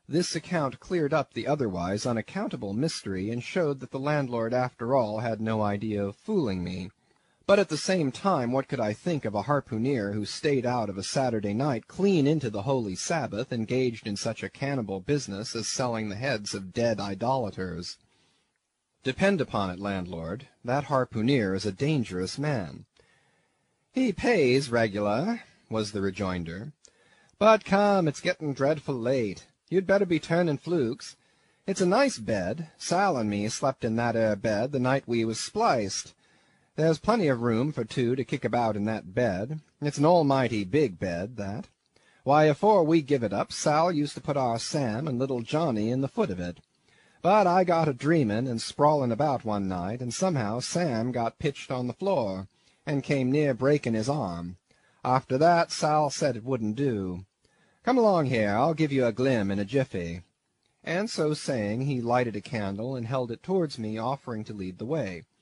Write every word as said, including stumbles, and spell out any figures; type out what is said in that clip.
This account cleared up the otherwise unaccountable mystery, and showed that the landlord after all had no idea of fooling me. But at the same time, what could I think of a harpooneer who stayed out of a Saturday night clean into the holy Sabbath, engaged in such a cannibal business as selling the heads of dead idolaters? Depend upon it, landlord, that harpooneer is a dangerous man. He pays regular, was the rejoinder. But come, it's getting dreadful late. You'd better be turning flukes. It's a nice bed. Sal and me slept in that ere bed the night we was spliced. There's plenty of room for two to kick about in that bed. It's an almighty big bed, that. Why, afore we give it up, Sal used to put our Sam and little Johnny in the foot of it. But I got a dreamin' and sprawlin' about one night, and somehow Sam got pitched on the floor, and came near breaking his arm. After that, Sal said it wouldn't do. Come along here, I'll give you a glim in a jiffy. And so saying, he lighted a candle and held it towards me, offering to lead the way.